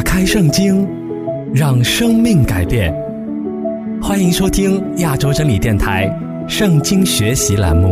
开圣经，让生命改变。欢迎收听亚洲真理电台圣经学习栏目。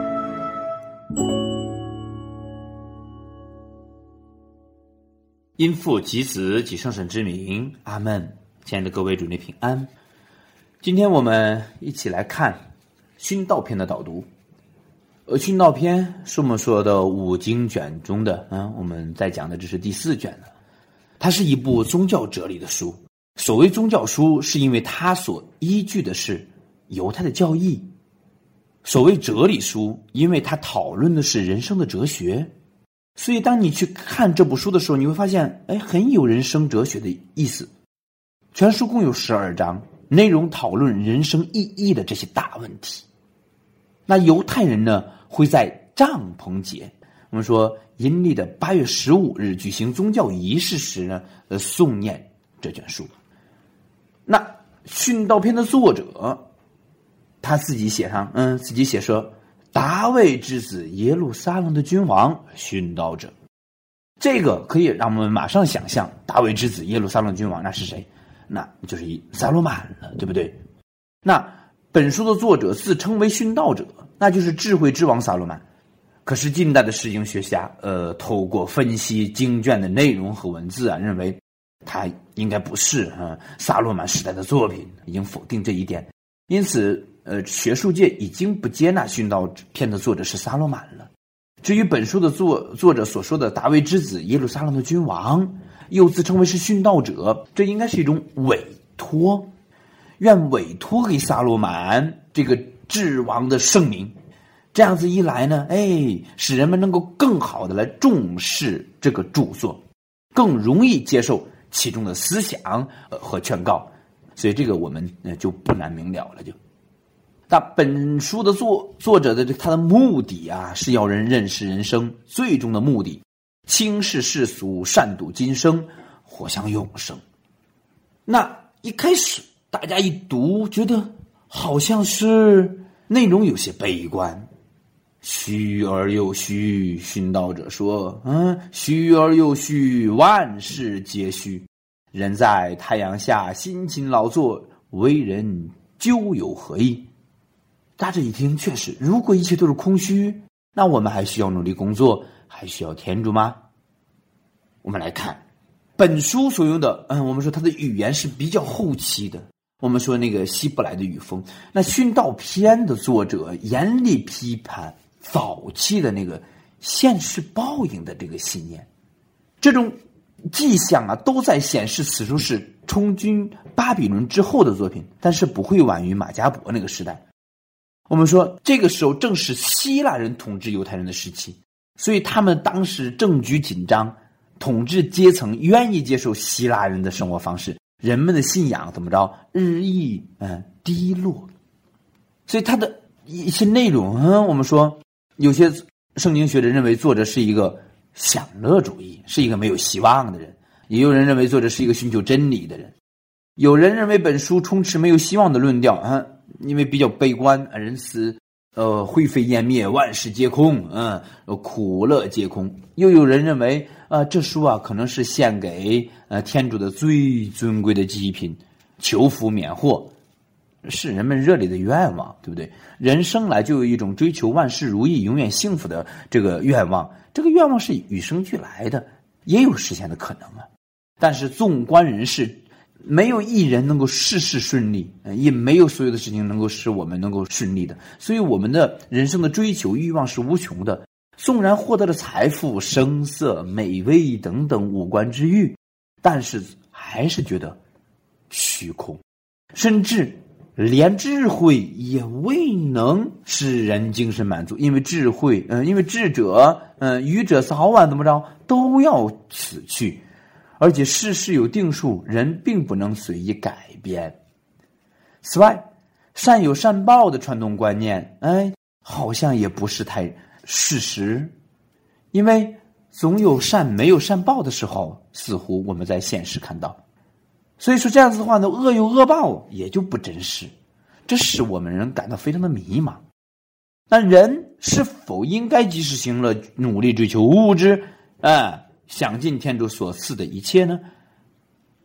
因父及子及圣神之名，阿们。亲爱的各位，主内平安。今天我们一起来看殉道篇的导读。殉道篇是我们说的五经卷中的我们在讲的这是第4卷了。它是一部宗教哲理的书。所谓宗教书，是因为它所依据的是犹太的教义。所谓哲理书，因为它讨论的是人生的哲学。所以当你去看这部书的时候，你会发现很有人生哲学的意思。全书共有12章，内容讨论人生意义的这些大问题。那犹太人呢，会在帐篷节，我们说阴历的8月15日举行宗教仪式时呢，诵念这卷书。那殉道篇的作者他自己写说，大卫之子耶路撒冷的君王，殉道者。这个可以让我们马上想象，大卫之子耶路撒冷君王那是谁？那就是撒罗曼了，对不对？那本书的作者自称为殉道者，那就是智慧之王撒罗曼。可是近代的释经学家透过分析经卷的内容和文字认为他应该不是撒罗曼时代的作品，已经否定这一点。因此学术界已经不接纳殉道篇的作者是撒罗曼了。至于本书的作者所说的大卫之子耶路撒冷的君王，又自称为是殉道者，这应该是一种委托，愿委托给撒罗曼这个至王的圣名。这样子一来呢，使人们能够更好的来重视这个著作，更容易接受其中的思想和劝告。所以这个我们就不难明了了。那本书的作者的他的目的是要人认识人生最终的目的，轻视世俗，善睹今生，活向永生。那一开始大家一读，觉得好像是内容有些悲观。虚而又虚，殉道者说，虚而又虚，万事皆虚。人在太阳下辛勤劳作，为人究有何益？大家一听，确实，如果一切都是空虚，那我们还需要努力工作，还需要天主吗？我们来看本书所用的我们说它的语言是比较后期的，我们说那个希伯来的语风。那殉道篇的作者严厉批判早期的那个现世报应的这个信念，这种迹象都在显示此书是充军巴比伦之后的作品，但是不会晚于马加伯那个时代。我们说这个时候正是希腊人统治犹太人的时期，所以他们当时政局紧张，统治阶层愿意接受希腊人的生活方式，人们的信仰怎么着日益低落。所以他的一些内容我们说有些圣经学者认为作者是一个享乐主义，是一个没有希望的人，也有人认为作者是一个寻求真理的人。有人认为本书充斥没有希望的论调因为比较悲观，人死灰飞烟灭，万事皆空，苦乐皆空。又有人认为这书可能是献给天主的最尊贵的祭品，求福免祸，是人们热烈的愿望，对不对？人生来就有一种追求万事如意，永远幸福的这个愿望，这个愿望是与生俱来的，也有实现的可能但是纵观人世，没有一人能够事事顺利，也没有所有的事情能够使我们能够顺利的。所以我们的人生的追求欲望是无穷的，纵然获得了财富、声色、美味等等五官之欲，但是还是觉得虚空，甚至连智慧也未能使人精神满足。因为智慧因为智者愚者早晚怎么着都要死去，而且世事有定数，人并不能随意改变。此外，善有善报的传统观念好像也不是太事实，因为总有善没有善报的时候，似乎我们在现实看到。所以说这样子的话呢，恶有恶报也就不真实，这使我们人感到非常的迷茫。那人是否应该及时行乐，努力追求物质想尽天主所赐的一切呢？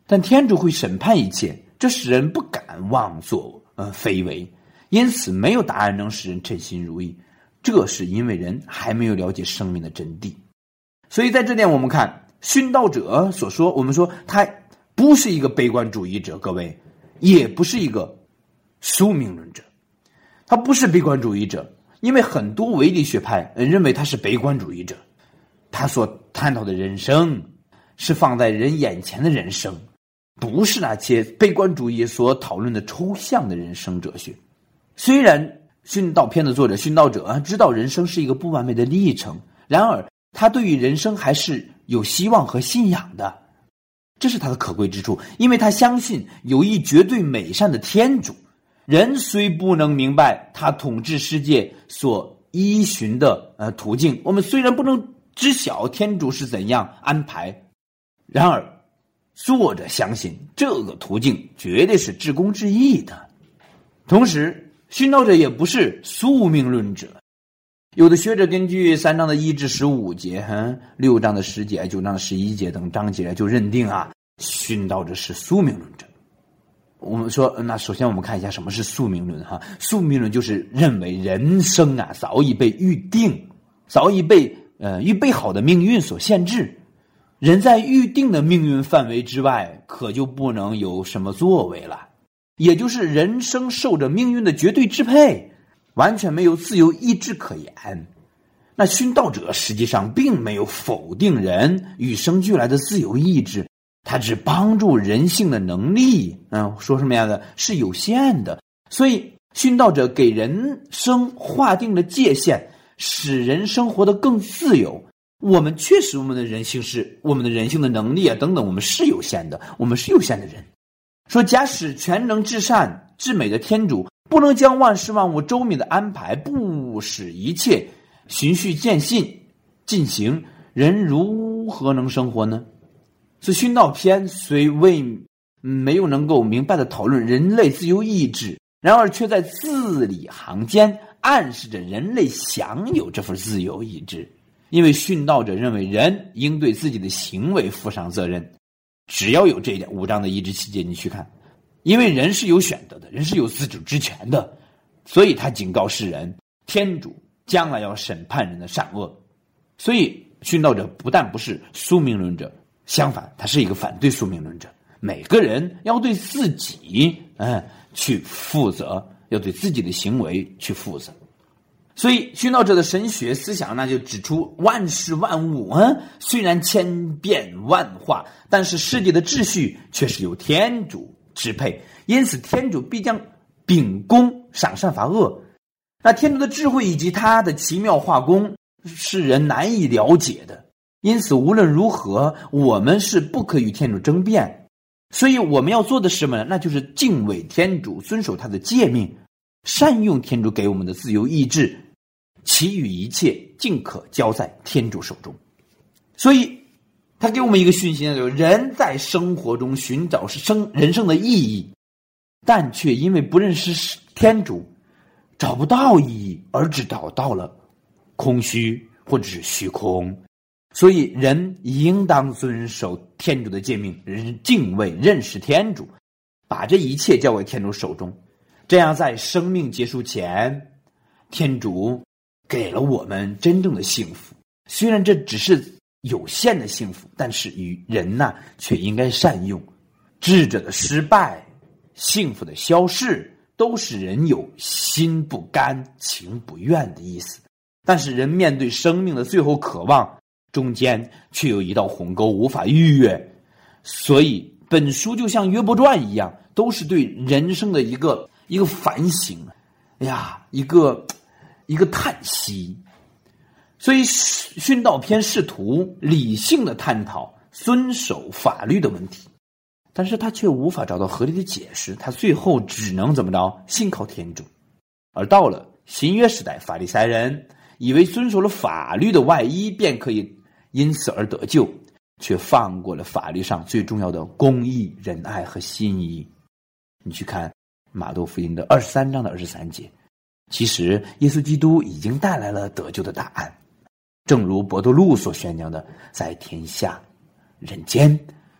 但天主会审判一切，这使人不敢妄作非为，因此没有答案能使人称心如意。这是因为人还没有了解生命的真谛。所以在这点我们看殉道者所说，我们说他不是一个悲观主义者，各位，也不是一个宿命论者，他不是悲观主义者，因为很多唯理学派认为他是悲观主义者，他所探讨的人生是放在人眼前的人生，不是那些悲观主义所讨论的抽象的人生哲学。虽然殉道篇的作者殉道者知道人生是一个不完美的历程，然而他对于人生还是有希望和信仰的，这是他的可贵之处，因为他相信有一绝对美善的天主。人虽不能明白他统治世界所依循的途径，我们虽然不能知晓天主是怎样安排，然而作者相信这个途径绝对是至公至义的。同时殉道者也不是宿命论者，有的学者根据3章的1至15节、6章的10节、9章的11节等章节就认定殉道者是宿命论者。我们说，那首先我们看一下什么是宿命论宿命论就是认为人生早已被预定，早已被预备好的命运所限制，人在预定的命运范围之外可就不能有什么作为了，也就是人生受着命运的绝对支配，完全没有自由意志可言。那殉道者实际上并没有否定人与生俱来的自由意志，他只帮助人性的能力说什么样的是有限的。所以殉道者给人生划定了界限，使人生活得更自由。我们确实我们的人性的能力等等，我们是有限的，我们是有限的人。说假使全能至善至美的天主不能将万事万物周密的安排，不使一切循序渐进行，人如何能生活呢？所以殉道篇虽没有能够明白的讨论人类自由意志，然而却在字里行间暗示着人类享有这份自由意志。因为殉道者认为人应对自己的行为负上责任，只要有这一点，5章的1至7节你去看，因为人是有选择的，人是有自主之权的，所以他警告世人，天主将来要审判人的善恶。所以殉道者不但不是宿命论者，相反他是一个反对宿命论者。每个人要对自己去负责，要对自己的行为去负责。所以殉道者的神学思想那就指出，万事万物虽然千变万化，但是世界的秩序却是由天主支配，因此天主必将秉公赏善罚恶。那天主的智慧以及他的奇妙化工是人难以了解的，因此无论如何我们是不可与天主争辩。所以我们要做的是什么呢？那就是敬畏天主，遵守他的诫命，善用天主给我们的自由意志，其余一切尽可交在天主手中。所以他给我们一个讯息，就是人在生活中寻找人生的意义，但却因为不认识天主找不到意义，而只找到了空虚或者是虚空。所以人应当遵守天主的诫命，敬畏认识天主，把这一切交给天主手中。这样在生命结束前，天主给了我们真正的幸福。虽然这只是有限的幸福，但是与人却应该善用。智者的失败，幸福的消逝，都是人有心不甘情不愿的意思。但是人面对生命的最后渴望，中间却有一道鸿沟无法逾越。所以本书就像约伯传一样，都是对人生的一个反省，一个叹息。所以殉道篇试图理性的探讨遵守法律的问题，但是他却无法找到合理的解释，他最后只能怎么着？信靠天主。而到了新约时代，法利赛人以为遵守了法律的外衣便可以因此而得救，却放过了法律上最重要的公义、仁爱和信义。你去看马窦福音的23章的23节，其实耶稣基督已经带来了得救的答案。正如伯多禄所宣讲的，在天下人间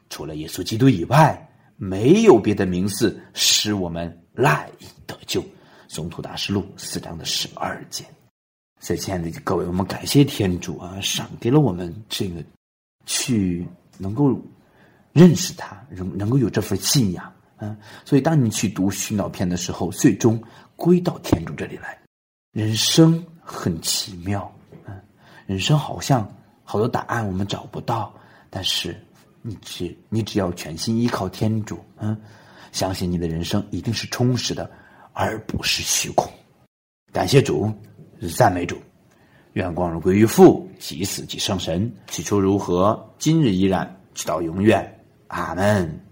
除了耶稣基督以外，没有别的名字使我们赖以得救。宗徒大事录4章的12节。所以亲爱的各位，我们感谢天主啊，赏给了我们这个去能够认识他，能够有这份信仰啊。所以当你去读殉道篇的时候，最终归到天主这里来。人生很奇妙啊，人生好像好多答案我们找不到，但是你只要全心依靠天主啊，相信你的人生一定是充实的，而不是虚空。感谢主，赞美主，愿光荣归于父，及子及圣神，起初如何，今日依然，直到永远，阿们。